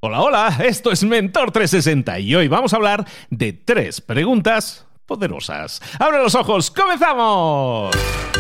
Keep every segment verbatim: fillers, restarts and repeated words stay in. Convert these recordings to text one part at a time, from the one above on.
Hola, hola, esto es Mentor trescientos sesenta y hoy vamos a hablar de tres preguntas poderosas. ¡Abre los ojos! ¡Comenzamos!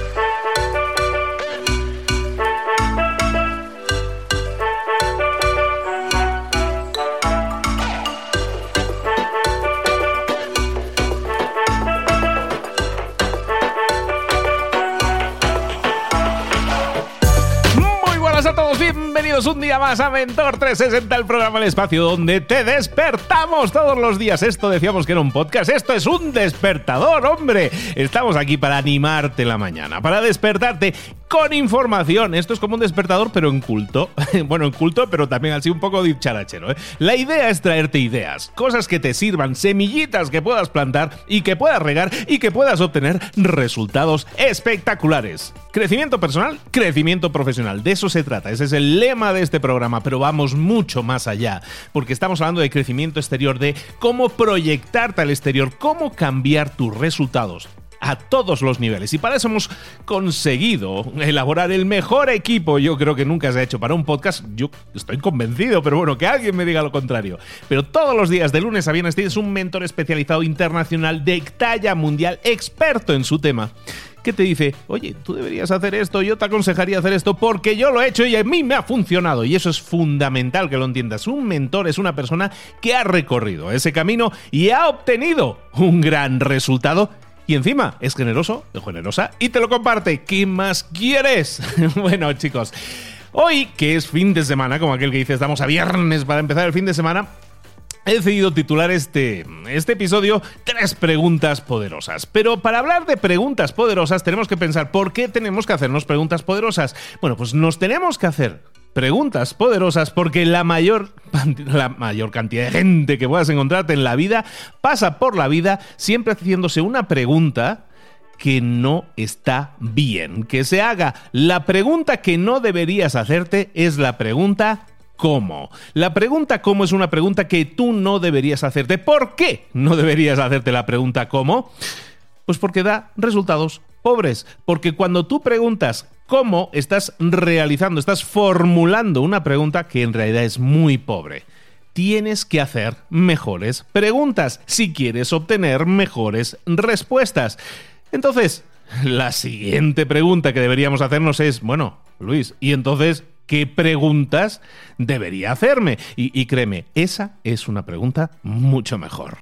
A todos, bienvenidos un día más a Mentor trescientos sesenta, el programa, el espacio donde te despertamos todos los días. Esto decíamos que era un podcast, esto es un despertador, hombre. Estamos aquí para animarte la mañana, para despertarte con información. Esto es como un despertador, pero en culto. Bueno, en culto, pero también así un poco dicharachero, ¿eh? La idea es traerte ideas, cosas que te sirvan, semillitas que puedas plantar y que puedas regar y que puedas obtener resultados espectaculares. Crecimiento personal, crecimiento profesional. De eso se trata. Ese es el lema de este programa, pero vamos mucho más allá, porque estamos hablando de crecimiento exterior, de cómo proyectarte al exterior, cómo cambiar tus resultados a todos los niveles. Y para eso hemos conseguido elaborar el mejor equipo, yo creo que nunca se ha hecho para un podcast. Yo estoy convencido, pero bueno, que alguien me diga lo contrario. Pero todos los días, de lunes a viernes, tienes un mentor especializado internacional de talla mundial, experto en su tema, que te dice, oye, tú deberías hacer esto, yo te aconsejaría hacer esto porque yo lo he hecho y a mí me ha funcionado. Y eso es fundamental que lo entiendas. Un mentor es una persona que ha recorrido ese camino y ha obtenido un gran resultado. Y encima es generoso, es generosa y te lo comparte. ¿Qué más quieres? Bueno, chicos, hoy que es fin de semana, como aquel que dice, estamos a viernes para empezar el fin de semana, he decidido titular este, este episodio Tres preguntas poderosas. Pero para hablar de preguntas poderosas tenemos que pensar ¿por qué tenemos que hacernos preguntas poderosas? Bueno, pues nos tenemos que hacer preguntas poderosas porque la mayor, la mayor cantidad de gente que puedas encontrarte en la vida pasa por la vida siempre haciéndose una pregunta que no está bien que se haga. La pregunta que no deberías hacerte es la pregunta ¿cómo? La pregunta ¿cómo? Es una pregunta que tú no deberías hacerte. ¿Por qué no deberías hacerte la pregunta ¿cómo? Pues porque da resultados pobres. Porque cuando tú preguntas ¿cómo?, estás realizando, estás formulando una pregunta que en realidad es muy pobre. Tienes que hacer mejores preguntas si quieres obtener mejores respuestas. Entonces, la siguiente pregunta que deberíamos hacernos es, bueno, Luis, ¿y entonces qué preguntas debería hacerme? Y, y créeme, esa es una pregunta mucho mejor.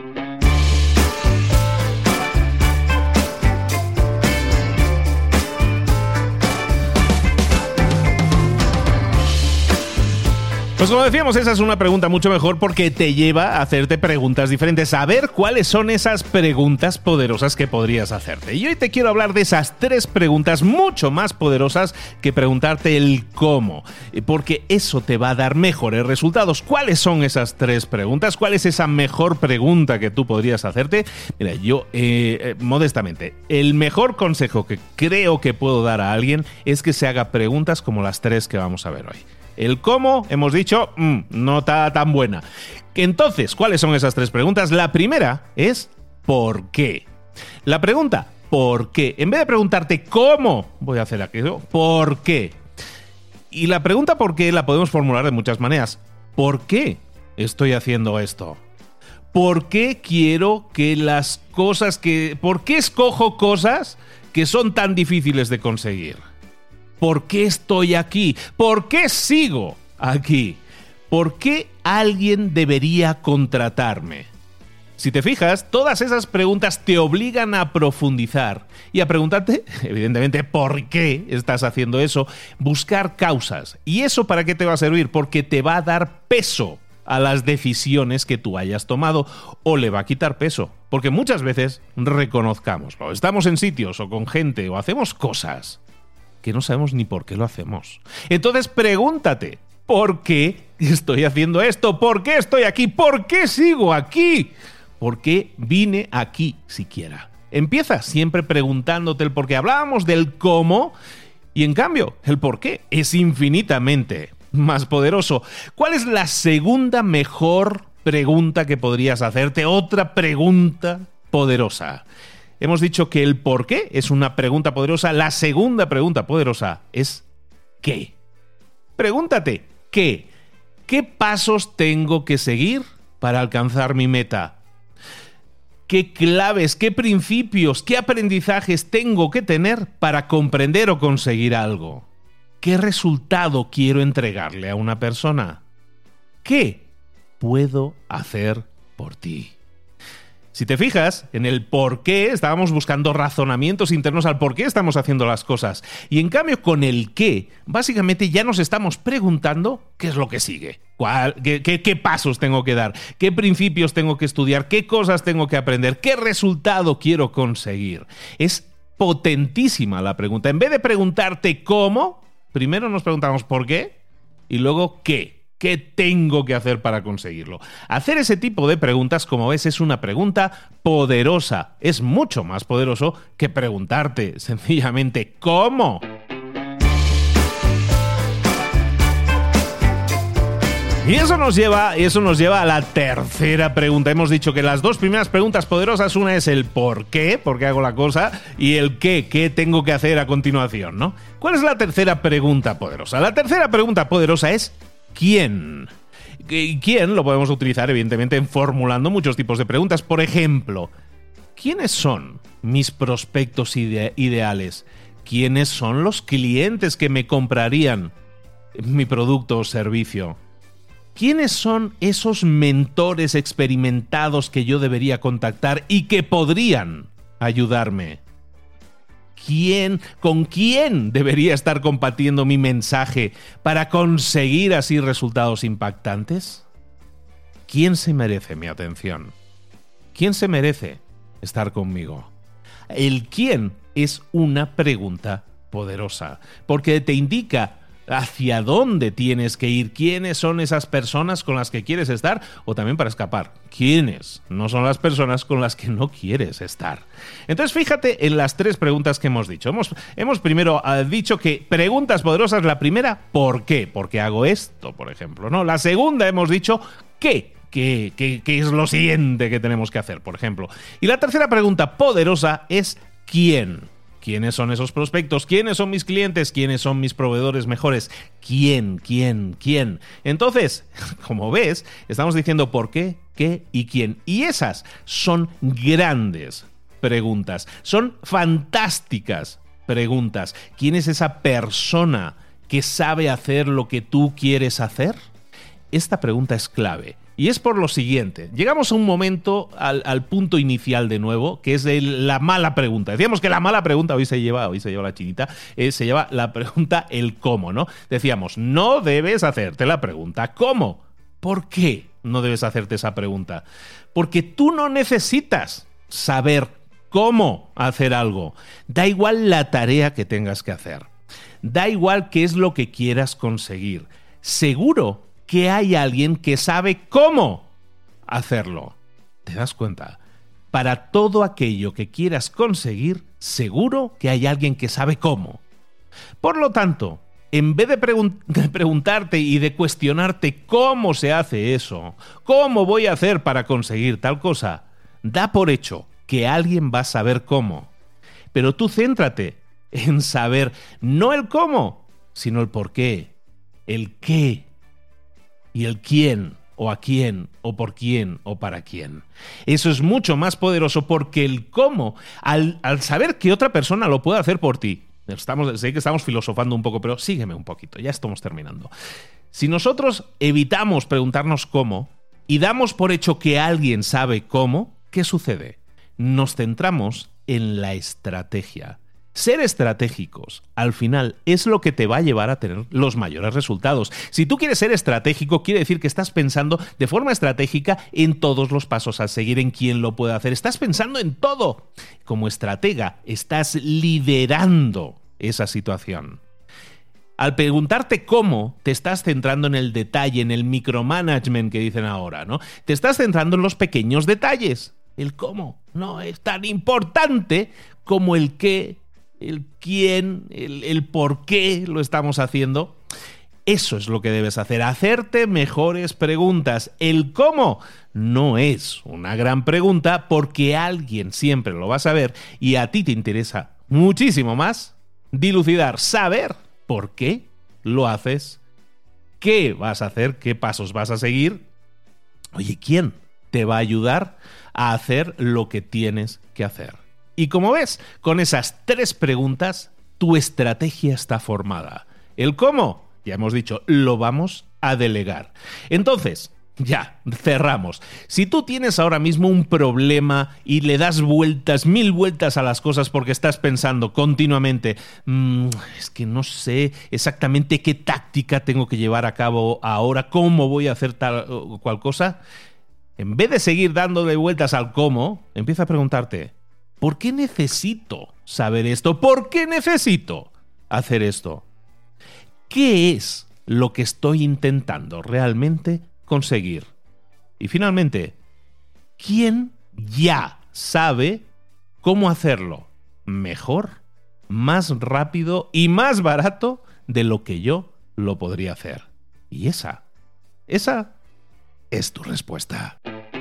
Pues como decíamos, esa es una pregunta mucho mejor porque te lleva a hacerte preguntas diferentes, a ver cuáles son esas preguntas poderosas que podrías hacerte. Y hoy te quiero hablar de esas tres preguntas mucho más poderosas que preguntarte el cómo, porque eso te va a dar mejores resultados. ¿Cuáles son esas tres preguntas? ¿Cuál es esa mejor pregunta que tú podrías hacerte? Mira, yo, eh, eh, modestamente, el mejor consejo que creo que puedo dar a alguien es que se haga preguntas como las tres que vamos a ver hoy. El cómo, hemos dicho, mmm, no está tan buena. Entonces, ¿cuáles son esas tres preguntas? La primera es ¿por qué? La pregunta, ¿por qué? En vez de preguntarte ¿cómo voy a hacer aquello? ¿Por qué? Y la pregunta ¿por qué? La podemos formular de muchas maneras. ¿Por qué estoy haciendo esto? ¿Por qué quiero que las cosas que... ¿Por qué escojo cosas que son tan difíciles de conseguir? ¿Por qué estoy aquí? ¿Por qué sigo aquí? ¿Por qué alguien debería contratarme? Si te fijas, todas esas preguntas te obligan a profundizar y a preguntarte, evidentemente, ¿por qué estás haciendo eso? Buscar causas. ¿Y eso para qué te va a servir? Porque te va a dar peso a las decisiones que tú hayas tomado o le va a quitar peso. Porque muchas veces, reconozcámoslo, estamos en sitios o con gente o hacemos cosas que no sabemos ni por qué lo hacemos. Entonces pregúntate, ¿por qué estoy haciendo esto? ¿Por qué estoy aquí? ¿Por qué sigo aquí? ¿Por qué vine aquí siquiera? Empieza siempre preguntándote el por qué. Hablábamos del cómo y en cambio el por qué es infinitamente más poderoso. ¿Cuál es la segunda mejor pregunta que podrías hacerte? Otra pregunta poderosa. Hemos dicho que el por qué es una pregunta poderosa. La segunda pregunta poderosa es ¿qué? Pregúntate ¿qué? ¿Qué pasos tengo que seguir para alcanzar mi meta? ¿Qué claves, qué principios, qué aprendizajes tengo que tener para comprender o conseguir algo? ¿Qué resultado quiero entregarle a una persona? ¿Qué puedo hacer por ti? Si te fijas, en el por qué estábamos buscando razonamientos internos al por qué estamos haciendo las cosas. Y en cambio, con el qué, básicamente ya nos estamos preguntando qué es lo que sigue. ¿Cuál, qué, qué, ¿Qué pasos tengo que dar? ¿Qué principios tengo que estudiar? ¿Qué cosas tengo que aprender? ¿Qué resultado quiero conseguir? Es potentísima la pregunta. En vez de preguntarte cómo, primero nos preguntamos por qué y luego qué. ¿Qué tengo que hacer para conseguirlo? Hacer ese tipo de preguntas, como ves, es una pregunta poderosa. Es mucho más poderoso que preguntarte sencillamente ¿cómo? Y eso nos lleva, eso nos lleva a la tercera pregunta. Hemos dicho que las dos primeras preguntas poderosas, una es el por qué, por qué hago la cosa, y el qué, qué tengo que hacer a continuación, ¿no? ¿Cuál es la tercera pregunta poderosa? La tercera pregunta poderosa es ¿quién? ¿Y quién? Lo podemos utilizar, evidentemente, en formulando muchos tipos de preguntas. Por ejemplo, ¿quiénes son mis prospectos ide- ideales? ¿Quiénes son los clientes que me comprarían mi producto o servicio? ¿Quiénes son esos mentores experimentados que yo debería contactar y que podrían ayudarme? ¿Quién, con quién debería estar compartiendo mi mensaje para conseguir así resultados impactantes? ¿Quién se merece mi atención? ¿Quién se merece estar conmigo? El quién es una pregunta poderosa, porque te indica hacia dónde tienes que ir, quiénes son esas personas con las que quieres estar, o también para escapar, quiénes no son las personas con las que no quieres estar. Entonces fíjate en las tres preguntas que hemos dicho. Hemos, hemos primero uh, dicho que preguntas poderosas, la primera, ¿por qué? ¿Por qué hago esto, por ejemplo? ¿No? La segunda hemos dicho, ¿qué? ¿Qué, qué, qué es lo siguiente que tenemos que hacer, por ejemplo? Y la tercera pregunta poderosa es ¿quién? ¿Quiénes son esos prospectos? ¿Quiénes son mis clientes? ¿Quiénes son mis proveedores mejores? ¿Quién? ¿Quién? ¿Quién? Entonces, como ves, estamos diciendo por qué, qué y quién. Y esas son grandes preguntas. Son fantásticas preguntas. ¿Quién es esa persona que sabe hacer lo que tú quieres hacer? Esta pregunta es clave. Y es por lo siguiente, llegamos a un momento, al, al punto inicial de nuevo, que es el, la mala pregunta. Decíamos que la mala pregunta, hoy se lleva, hoy se lleva la chinita, eh, se lleva la pregunta el cómo, ¿no? Decíamos, no debes hacerte la pregunta ¿cómo? ¿Por qué no debes hacerte esa pregunta? Porque tú no necesitas saber cómo hacer algo. Da igual la tarea que tengas que hacer. Da igual qué es lo que quieras conseguir. Seguro que hay alguien que sabe cómo hacerlo. ¿Te das cuenta? Para todo aquello que quieras conseguir, seguro que hay alguien que sabe cómo. Por lo tanto, en vez de, pregun- de preguntarte y de cuestionarte cómo se hace eso, cómo voy a hacer para conseguir tal cosa, da por hecho que alguien va a saber cómo. Pero tú céntrate en saber no el cómo, sino el por qué, el qué y el quién, o a quién, o por quién, o para quién. Eso es mucho más poderoso porque el cómo, al, al saber que otra persona lo puede hacer por ti, estamos, sé que estamos filosofando un poco, pero sígueme un poquito, ya estamos terminando. Si nosotros evitamos preguntarnos cómo y damos por hecho que alguien sabe cómo, ¿qué sucede? Nos centramos en la estrategia. Ser estratégicos, al final, es lo que te va a llevar a tener los mayores resultados. Si tú quieres ser estratégico, quiere decir que estás pensando de forma estratégica en todos los pasos a seguir, en quién lo puede hacer. Estás pensando en todo. Como estratega, estás liderando esa situación. Al preguntarte cómo, te estás centrando en el detalle, en el micromanagement que dicen ahora, ¿no? Te estás centrando en los pequeños detalles. El cómo no es tan importante como el qué, el quién, el, el por qué lo estamos haciendo. Eso es lo que debes hacer, hacerte mejores preguntas. El cómo no es una gran pregunta porque alguien siempre lo va a saber y a ti te interesa muchísimo más dilucidar, saber por qué lo haces, qué vas a hacer, qué pasos vas a seguir. Oye, ¿quién te va a ayudar a hacer lo que tienes que hacer? Y como ves, con esas tres preguntas, tu estrategia está formada. ¿El cómo? Ya hemos dicho, lo vamos a delegar. Entonces, ya, cerramos. Si tú tienes ahora mismo un problema y le das vueltas, mil vueltas a las cosas porque estás pensando continuamente, mmm, es que no sé exactamente qué táctica tengo que llevar a cabo ahora, cómo voy a hacer tal o cual cosa, en vez de seguir dándole vueltas al cómo, empieza a preguntarte, ¿por qué necesito saber esto? ¿Por qué necesito hacer esto? ¿Qué es lo que estoy intentando realmente conseguir? Y finalmente, ¿quién ya sabe cómo hacerlo mejor, más rápido y más barato de lo que yo lo podría hacer? Y esa, esa es tu respuesta.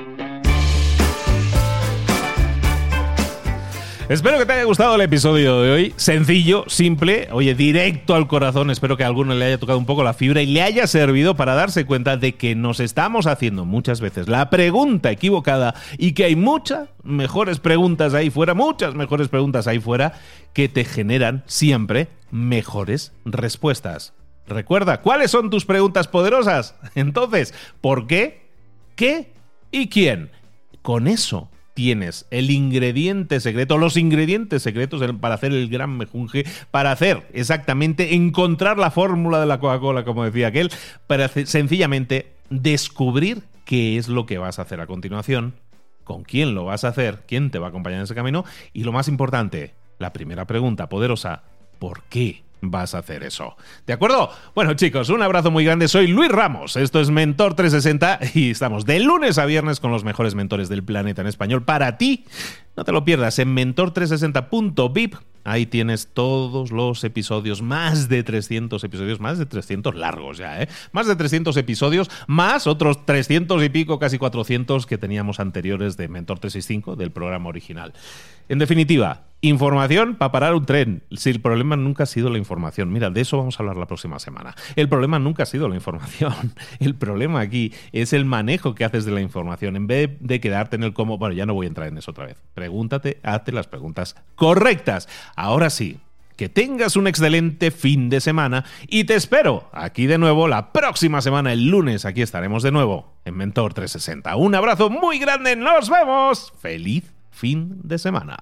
Espero que te haya gustado el episodio de hoy. Sencillo, simple, oye, directo al corazón. Espero que a alguno le haya tocado un poco la fibra y le haya servido para darse cuenta de que nos estamos haciendo muchas veces la pregunta equivocada y que hay muchas mejores preguntas ahí fuera, muchas mejores preguntas ahí fuera que te generan siempre mejores respuestas. Recuerda, ¿cuáles son tus preguntas poderosas? Entonces, ¿por qué? ¿Qué? ¿Y quién? Con eso tienes el ingrediente secreto, los ingredientes secretos para hacer el gran mejunje, para hacer exactamente, encontrar la fórmula de la Coca-Cola, como decía aquel, para sencillamente descubrir qué es lo que vas a hacer a continuación, con quién lo vas a hacer, quién te va a acompañar en ese camino y lo más importante, la primera pregunta poderosa, ¿por qué vas a hacer eso? ¿De acuerdo? Bueno, chicos, un abrazo muy grande. Soy Luis Ramos. Esto es Mentor trescientos sesenta y estamos de lunes a viernes con los mejores mentores del planeta en español para ti. No te lo pierdas en mentor trescientos sesenta punto v i p. Ahí tienes todos los episodios, más de trescientos episodios, más de trescientos largos ya, ¿eh? Más de trescientos episodios, más otros trescientos y pico, casi cuatrocientos que teníamos anteriores de Mentor trescientos sesenta y cinco, del programa original. En definitiva, información para parar un tren. Si el problema nunca ha sido la información. Mira, de eso vamos a hablar la próxima semana. El problema nunca ha sido la información. El problema aquí es el manejo que haces de la información. En vez de quedarte en el cómo, bueno, ya no voy a entrar en eso otra vez. Pregúntate, hazte las preguntas correctas. Ahora sí, que tengas un excelente fin de semana y te espero aquí de nuevo la próxima semana, el lunes. Aquí estaremos de nuevo en Mentor trescientos sesenta. Un abrazo muy grande, nos vemos. Feliz fin de semana.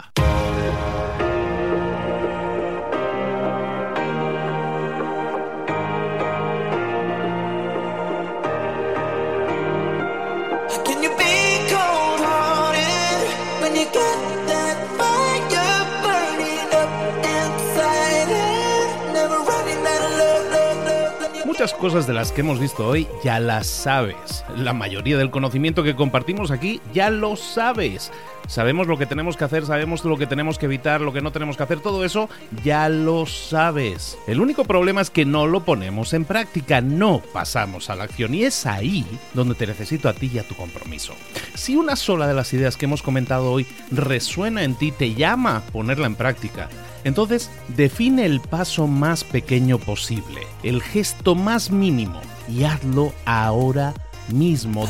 Muchas cosas de las que hemos visto hoy ya las sabes. La mayoría del conocimiento que compartimos aquí ya lo sabes. Sabemos lo que tenemos que hacer, sabemos lo que tenemos que evitar, lo que no tenemos que hacer, todo eso ya lo sabes. El único problema es que no lo ponemos en práctica, no pasamos a la acción y es ahí donde te necesito a ti y a tu compromiso. Si una sola de las ideas que hemos comentado hoy resuena en ti, te llama a ponerla en práctica, entonces define el paso más pequeño posible, el gesto más mínimo y hazlo ahora mismo.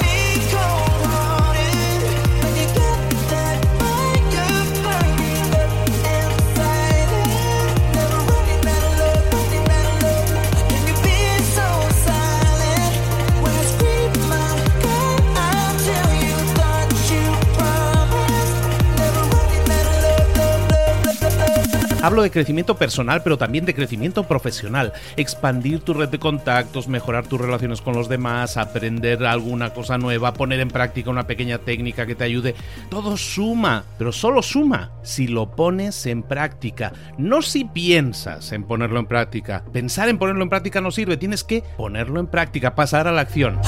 Hablo de crecimiento personal, pero también de crecimiento profesional. Expandir tu red de contactos, mejorar tus relaciones con los demás, aprender alguna cosa nueva, poner en práctica una pequeña técnica que te ayude. Todo suma, pero solo suma si lo pones en práctica. No si piensas en ponerlo en práctica. Pensar en ponerlo en práctica no sirve. Tienes que ponerlo en práctica, pasar a la acción.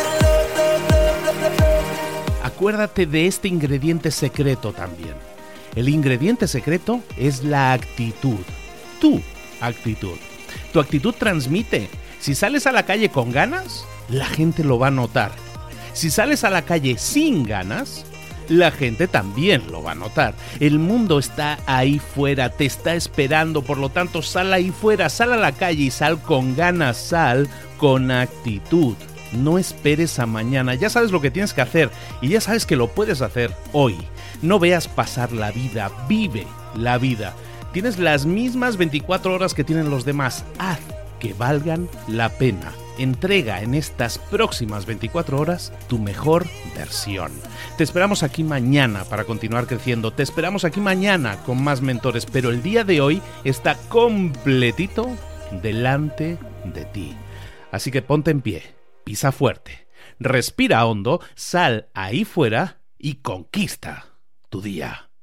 Acuérdate de este ingrediente secreto también. El ingrediente secreto es la actitud. Tu actitud. Tu actitud transmite. Si sales a la calle con ganas, la gente lo va a notar. Si sales a la calle sin ganas, la gente también lo va a notar. El mundo está ahí fuera, te está esperando, por lo tanto sal ahí fuera, sal a la calle y sal con ganas, sal con actitud. No esperes a mañana, ya sabes lo que tienes que hacer y ya sabes que lo puedes hacer hoy. No veas pasar la vida, vive la vida. Tienes las mismas veinticuatro horas que tienen los demás, haz que valgan la pena. Entrega en estas próximas veinticuatro horas tu mejor versión. Te esperamos aquí mañana para continuar creciendo. Te esperamos aquí mañana con más mentores, pero el día de hoy está completito delante de ti. Así que ponte en pie, pisa fuerte, respira hondo, sal ahí fuera y conquista tu día.